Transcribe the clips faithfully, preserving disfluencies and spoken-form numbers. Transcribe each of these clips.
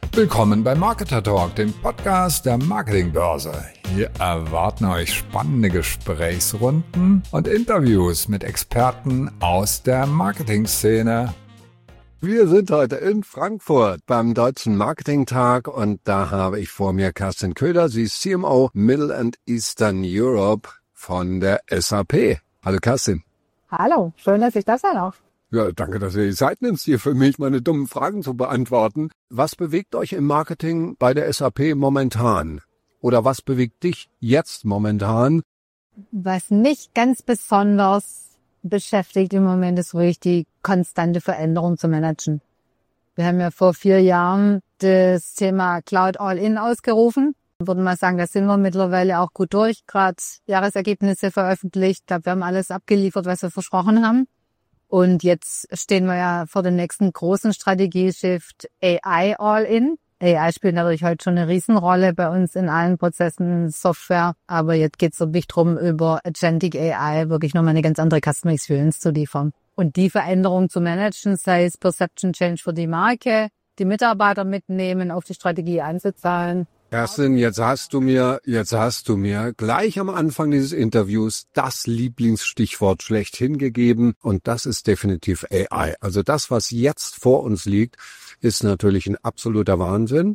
Willkommen bei Marketer Talk, dem Podcast der Marketingbörse. Hier erwarten euch spannende Gesprächsrunden und Interviews mit Experten aus der Marketingszene. Wir sind heute in Frankfurt beim Deutschen Marketingtag und da habe ich vor mir Kerstin Köhler, sie ist C M O Middle and Eastern Europe von der S A P. Hallo Kerstin. Hallo, schön, dass ich das sein darf. Ja, danke, dass ihr die Zeit nimmst, hier für mich meine dummen Fragen zu beantworten. Was bewegt euch im Marketing bei der S A P momentan? Oder was bewegt dich jetzt momentan? Was mich ganz besonders beschäftigt im Moment ist ruhig die konstante Veränderung zu managen. Wir haben ja vor vier Jahren das Thema Cloud All-In ausgerufen. Ich würde mal sagen, da sind wir mittlerweile auch gut durch. Gerade Jahresergebnisse veröffentlicht. Ich glaube, wir haben alles abgeliefert, was wir versprochen haben. Und jetzt stehen wir ja vor dem nächsten großen Strategie-Shift A I All-In. A I spielt natürlich heute schon eine Riesenrolle bei uns in allen Prozessen, Software. Aber jetzt geht es wirklich darum, über Agentic A I wirklich nochmal eine ganz andere Customer Experience zu liefern. Und die Veränderung zu managen, sei es Perception Change für die Marke, die Mitarbeiter mitnehmen, auf die Strategie einzuzahlen. Kerstin, jetzt hast du mir, jetzt hast du mir gleich am Anfang dieses Interviews das Lieblingsstichwort schlechthin gegeben und das ist definitiv A I. Also das, was jetzt vor uns liegt, ist natürlich ein absoluter Wahnsinn.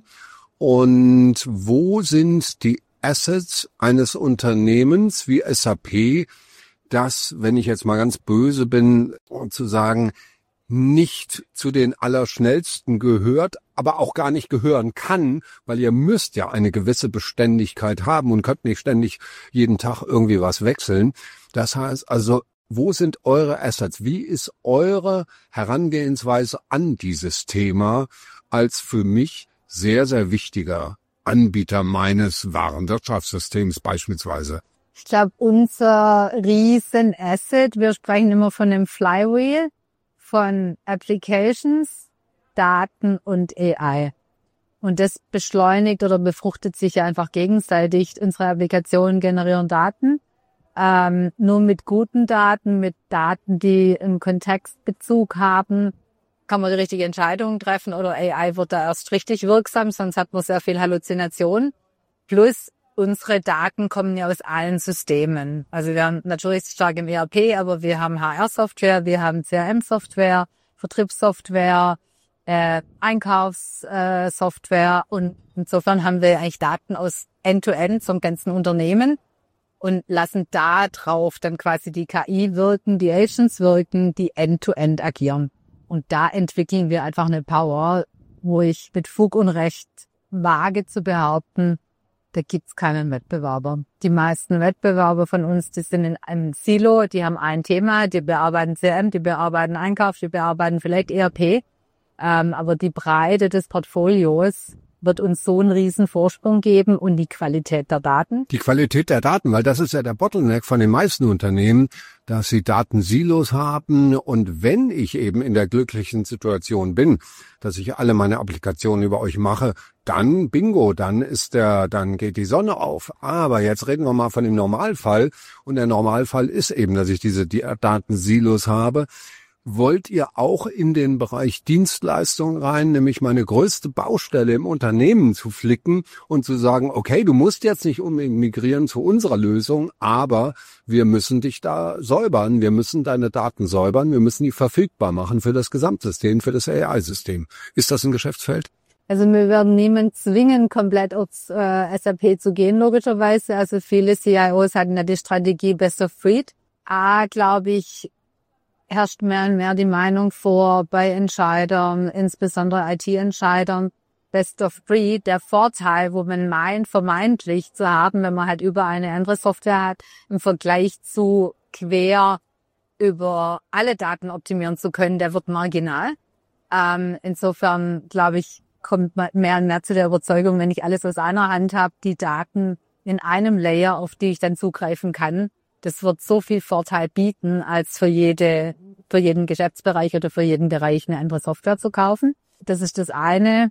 Und wo sind die Assets eines Unternehmens wie S A P, das, wenn ich jetzt mal ganz böse bin, zu sagen, nicht zu den Allerschnellsten gehört, aber auch gar nicht gehören kann, weil ihr müsst ja eine gewisse Beständigkeit haben und könnt nicht ständig jeden Tag irgendwie was wechseln. Das heißt also, wo sind eure Assets? Wie ist eure Herangehensweise an dieses Thema als für mich sehr, sehr wichtiger Anbieter meines Warenwirtschaftssystems beispielsweise? Ich glaube, unser Riesen-Asset, wir sprechen immer von dem Flywheel, von Applications, Daten und A I. Und das beschleunigt oder befruchtet sich ja einfach gegenseitig. Unsere Applikationen generieren Daten. Ähm, nur mit guten Daten, mit Daten, die einen Kontextbezug haben, kann man die richtige Entscheidung treffen oder A I wird da erst richtig wirksam, sonst hat man sehr viel Halluzination. Plus unsere Daten kommen ja aus allen Systemen. Also wir haben natürlich stark im E R P, aber wir haben H R-Software, wir haben C R M-Software, Vertriebssoftware, äh, Einkaufssoftware äh, und insofern haben wir eigentlich Daten aus End-to-End zum ganzen Unternehmen und lassen da drauf dann quasi die K I wirken, die Agents wirken, die End-to-End agieren. Und da entwickeln wir einfach eine Power, wo ich mit Fug und Recht wage zu behaupten, da gibt's keinen Wettbewerber. Die meisten Wettbewerber von uns, die sind in einem Silo, die haben ein Thema, die bearbeiten C R M, die bearbeiten Einkauf, die bearbeiten vielleicht E R P. Ähm, aber die Breite des Portfolios wird uns so einen riesen Vorsprung geben und die Qualität der Daten. Die Qualität der Daten, weil das ist ja der Bottleneck von den meisten Unternehmen, dass sie Datensilos haben und wenn ich eben in der glücklichen Situation bin, dass ich alle meine Applikationen über euch mache, dann bingo, dann ist der, dann geht die Sonne auf. Aber jetzt reden wir mal von dem Normalfall und der Normalfall ist eben, dass ich diese die Datensilos habe. Wollt ihr auch in den Bereich Dienstleistungen rein, nämlich meine größte Baustelle im Unternehmen zu flicken und zu sagen, okay, du musst jetzt nicht unbedingt migrieren zu unserer Lösung, aber wir müssen dich da säubern, wir müssen deine Daten säubern, wir müssen die verfügbar machen für das Gesamtsystem, für das A I-System. Ist das ein Geschäftsfeld? Also wir werden niemanden zwingen, komplett aufs äh, S A P zu gehen, logischerweise. Also viele C I Os hatten ja die Strategie Best of Breed. A, glaube ich, herrscht mehr und mehr die Meinung vor bei Entscheidern, insbesondere I T-Entscheidern, Best of Breed, der Vorteil, wo man meint, vermeintlich zu haben, wenn man halt über eine andere Software hat, im Vergleich zu quer über alle Daten optimieren zu können, der wird marginal. Ähm, insofern, glaube ich, kommt man mehr und mehr zu der Überzeugung, wenn ich alles aus einer Hand habe, die Daten in einem Layer, auf die ich dann zugreifen kann, das wird so viel Vorteil bieten, als für jede, für jeden Geschäftsbereich oder für jeden Bereich eine andere Software zu kaufen. Das ist das eine.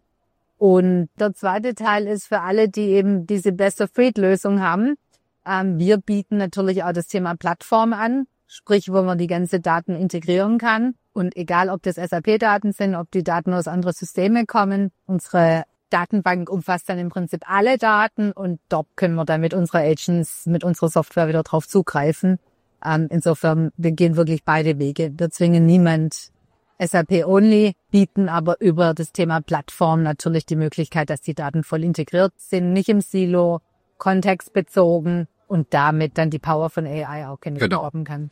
Und der zweite Teil ist für alle, die eben diese Best-of-Breed-Lösung haben. Ähm, wir bieten natürlich auch das Thema Plattform an, sprich, wo man die ganze Daten integrieren kann. Und egal, ob das S A P-Daten sind, ob die Daten aus anderen Systemen kommen, unsere Datenbank umfasst dann im Prinzip alle Daten und dort können wir dann mit unserer Agents, mit unserer Software wieder drauf zugreifen. Ähm, insofern, wir gehen wirklich beide Wege. Wir zwingen niemand S A P-only, bieten aber über das Thema Plattform natürlich die Möglichkeit, dass die Daten voll integriert sind, nicht im Silo, kontextbezogen und damit dann die Power von A I auch genutzt werden kann.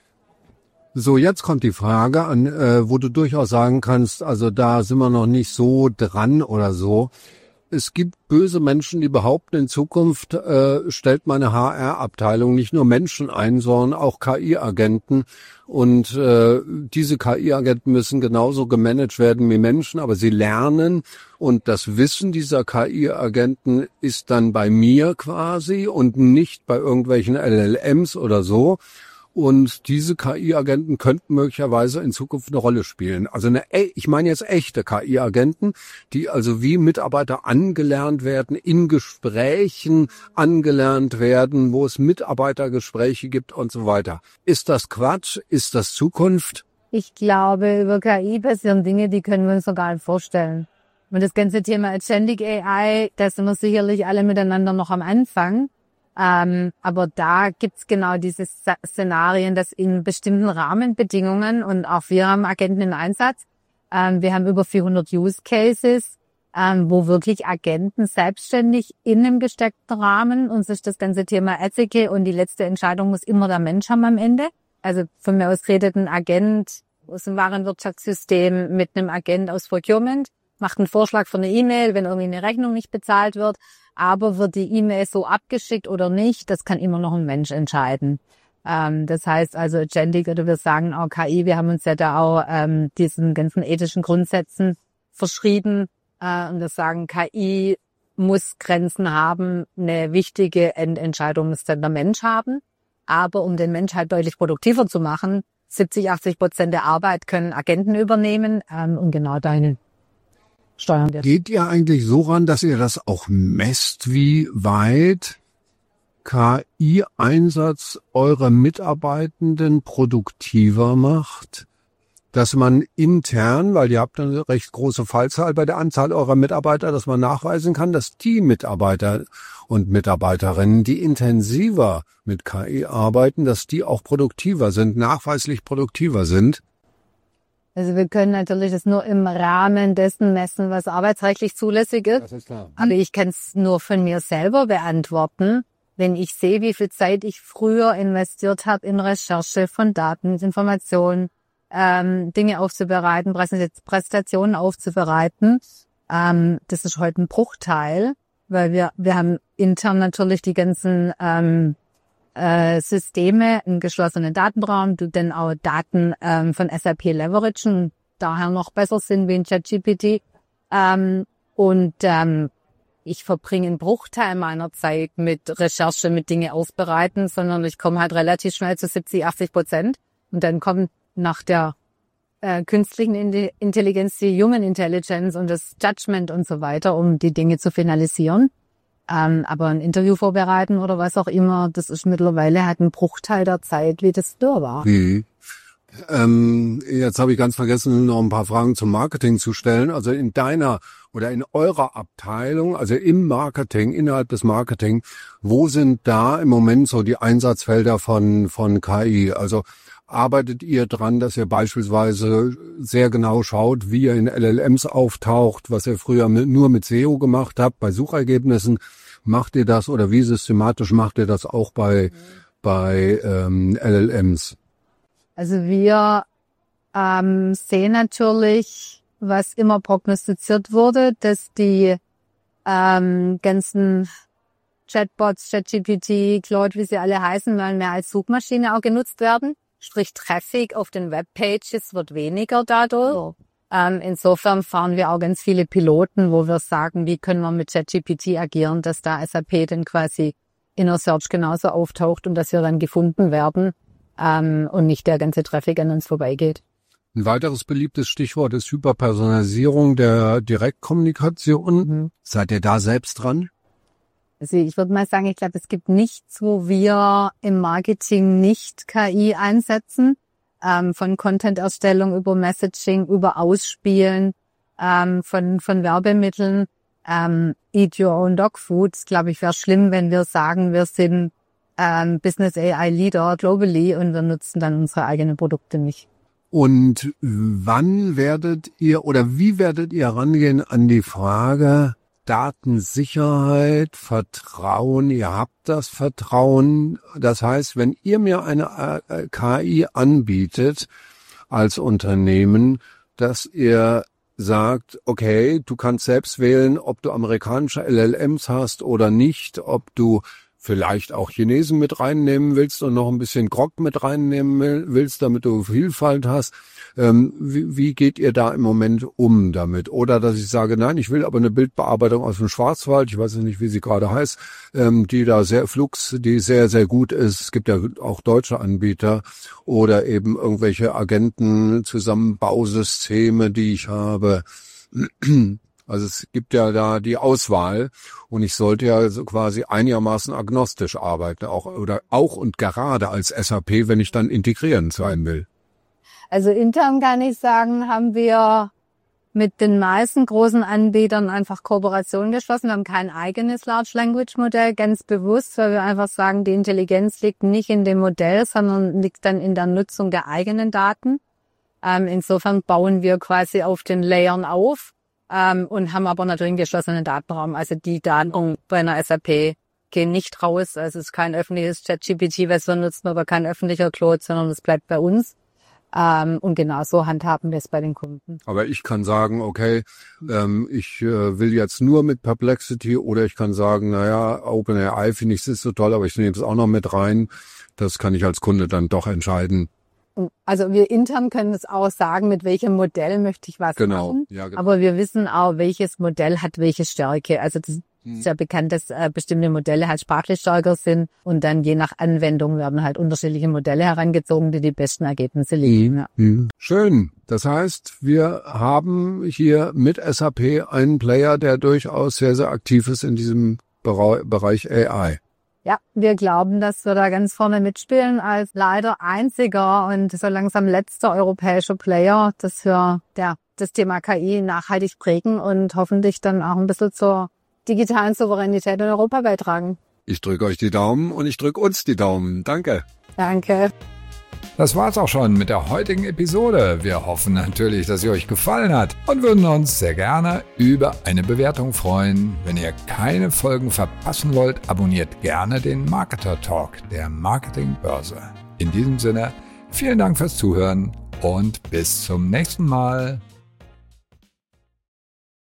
So, jetzt kommt die Frage an, äh, wo du durchaus sagen kannst, also da sind wir noch nicht so dran oder so. Es gibt böse Menschen, die behaupten, in Zukunft äh, stellt meine H R-Abteilung nicht nur Menschen ein, sondern auch K I-Agenten. Und äh, diese K I-Agenten müssen genauso gemanagt werden wie Menschen, aber sie lernen. Und das Wissen dieser K I-Agenten ist dann bei mir quasi und nicht bei irgendwelchen L L Ms oder so. Und diese K I-Agenten könnten möglicherweise in Zukunft eine Rolle spielen. Also eine, ich meine jetzt echte K I-Agenten, die also wie Mitarbeiter angelernt werden, in Gesprächen angelernt werden, wo es Mitarbeitergespräche gibt und so weiter. Ist das Quatsch? Ist das Zukunft? Ich glaube, über K I passieren Dinge, die können wir uns noch gar nicht vorstellen. Und das ganze Thema Agentic A I, da sind wir sicherlich alle miteinander noch am Anfang. Ähm, aber da gibt's genau diese Szenarien, dass in bestimmten Rahmenbedingungen, und auch wir haben Agenten in Einsatz, ähm, wir haben über vierhundert Use Cases, ähm, wo wirklich Agenten selbstständig in einem gesteckten Rahmen, uns ist das ganze Thema Ethical und die letzte Entscheidung muss immer der Mensch haben am Ende. Also von mir aus redet ein Agent aus dem Warenwirtschaftssystem mit einem Agent aus Procurement, macht einen Vorschlag für eine E-Mail, wenn irgendwie eine Rechnung nicht bezahlt wird. Aber wird die E-Mail so abgeschickt oder nicht, das kann immer noch ein Mensch entscheiden. Ähm, das heißt also Agentic, oder wir sagen auch K I, wir haben uns ja da auch ähm, diesen ganzen ethischen Grundsätzen verschrieben. Äh, und wir sagen, K I muss Grenzen haben, eine wichtige Endentscheidung muss dann der Mensch haben. Aber um den Mensch halt deutlich produktiver zu machen, siebzig, achtzig Prozent der Arbeit können Agenten übernehmen ähm, und genau deine steuern wir. Geht ihr eigentlich so ran, dass ihr das auch messt, wie weit K I-Einsatz eure Mitarbeitenden produktiver macht? Dass man intern, weil ihr habt eine recht große Fallzahl bei der Anzahl eurer Mitarbeiter, dass man nachweisen kann, dass die Mitarbeiter und Mitarbeiterinnen, die intensiver mit K I arbeiten, dass die auch produktiver sind, nachweislich produktiver sind? Also wir können natürlich das nur im Rahmen dessen messen, was arbeitsrechtlich zulässig ist. Das ist klar. Aber ich kann es nur von mir selber beantworten, wenn ich sehe, wie viel Zeit ich früher investiert habe in Recherche von Daten, Informationen, ähm, Dinge aufzubereiten, Präsentationen aufzubereiten. Ähm, das ist heute ein Bruchteil, weil wir wir haben intern natürlich die ganzen ähm, Äh, Systeme, einen geschlossenen Datenraum, die dann auch Daten ähm, von S A P leveragen, daher noch besser sind wie in ChatGPT. Ähm, und ähm, ich verbringe einen Bruchteil meiner Zeit mit Recherche, mit Dinge aufbereiten, sondern ich komme halt relativ schnell zu siebzig, achtzig Prozent. Und dann kommt nach der äh, künstlichen Intelligenz die Human Intelligence und das Judgment und so weiter, um die Dinge zu finalisieren. Ähm, aber ein Interview vorbereiten oder was auch immer, das ist mittlerweile halt ein Bruchteil der Zeit, wie das früher war. Mhm. Ähm, jetzt habe ich ganz vergessen, noch ein paar Fragen zum Marketing zu stellen. Also in deiner oder in eurer Abteilung, also im Marketing, innerhalb des Marketing, wo sind da im Moment so die Einsatzfelder von von K I? Also arbeitet ihr dran, dass ihr beispielsweise sehr genau schaut, wie ihr in L L Ms auftaucht, was ihr früher mit, nur mit S E O gemacht habt, bei Suchergebnissen? Macht ihr das oder wie systematisch macht ihr das auch bei, mhm. bei ähm, L L Ms? Also wir ähm, sehen natürlich, was immer prognostiziert wurde, dass die ähm, ganzen Chatbots, ChatGPT, Claude, wie sie alle heißen, weil mehr als Suchmaschine auch genutzt werden. Sprich, Traffic auf den Webpages wird weniger dadurch. Oh. Ähm, insofern fahren wir auch ganz viele Piloten, wo wir sagen, wie können wir mit ChatGPT agieren, dass da S A P dann quasi in der Search genauso auftaucht und dass wir dann gefunden werden ähm, und nicht der ganze Traffic an uns vorbeigeht. Ein weiteres beliebtes Stichwort ist Hyperpersonalisierung der Direktkommunikation. Mhm. Seid ihr da selbst dran? Also ich würde mal sagen, ich glaube, es gibt nichts, wo wir im Marketing nicht K I einsetzen, ähm, von Content-Erstellung über Messaging, über Ausspielen, ähm, von von Werbemitteln. ähm, Eat Your Own Dog Food. Glaube ich, wäre schlimm, wenn wir sagen, wir sind ähm, Business A I Leader globally und wir nutzen dann unsere eigenen Produkte nicht. Und wann werdet ihr oder wie werdet ihr rangehen an die Frage Datensicherheit, Vertrauen? Ihr habt das Vertrauen. Das heißt, wenn ihr mir eine K I anbietet als Unternehmen, dass ihr sagt, okay, du kannst selbst wählen, ob du amerikanische L L Ms hast oder nicht, ob du vielleicht auch Chinesen mit reinnehmen willst und noch ein bisschen Grok mit reinnehmen willst, damit du Vielfalt hast. Ähm, wie, wie geht ihr da im Moment um damit? Oder dass ich sage, nein, ich will aber eine Bildbearbeitung aus dem Schwarzwald, ich weiß nicht, wie sie gerade heißt, ähm, die da sehr Flux, die sehr, sehr gut ist. Es gibt ja auch deutsche Anbieter oder eben irgendwelche Agenten-Zusammenbausysteme, die ich habe. Also es gibt ja da die Auswahl und ich sollte ja so quasi einigermaßen agnostisch arbeiten, auch oder auch und gerade als S A P, wenn ich dann integrierend sein will. Also intern kann ich sagen, haben wir mit den meisten großen Anbietern einfach Kooperationen geschlossen. Wir haben kein eigenes Large Language Modell, ganz bewusst, weil wir einfach sagen, die Intelligenz liegt nicht in dem Modell, sondern liegt dann in der Nutzung der eigenen Daten. Ähm, insofern bauen wir quasi auf den Layern auf. Ähm, und haben aber natürlich einen geschlossenen Datenraum. Also die Daten bei einer S A P gehen nicht raus. Also es ist kein öffentliches ChatGPT, was wir nutzen, aber kein öffentlicher Claude, sondern es bleibt bei uns. Ähm, und genau so handhaben wir es bei den Kunden. Aber ich kann sagen, okay, ähm, ich äh, will jetzt nur mit Perplexity oder ich kann sagen, naja, OpenAI finde ich es so toll, aber ich nehme es auch noch mit rein. Das kann ich als Kunde dann doch entscheiden. Also wir intern können es auch sagen, mit welchem Modell möchte ich was genau. machen. Ja, genau. Aber wir wissen auch, welches Modell hat welche Stärke. Also das hm. ist ja bekannt, dass äh, bestimmte Modelle halt sprachlich stärker sind. Und dann je nach Anwendung werden halt unterschiedliche Modelle herangezogen, die die besten Ergebnisse liefern. Ja. Hm. Schön. Das heißt, wir haben hier mit S A P einen Player, der durchaus sehr, sehr aktiv ist in diesem Bereich A I. Ja, wir glauben, dass wir da ganz vorne mitspielen als leider einziger und so langsam letzter europäischer Player, dass wir ja, das Thema K I nachhaltig prägen und hoffentlich dann auch ein bisschen zur digitalen Souveränität in Europa beitragen. Ich drücke euch die Daumen und ich drücke uns die Daumen. Danke. Danke. Das war's auch schon mit der heutigen Episode. Wir hoffen natürlich, dass sie euch gefallen hat und würden uns sehr gerne über eine Bewertung freuen. Wenn ihr keine Folgen verpassen wollt, abonniert gerne den Marketer Talk der Marketingbörse. In diesem Sinne, vielen Dank fürs Zuhören und bis zum nächsten Mal.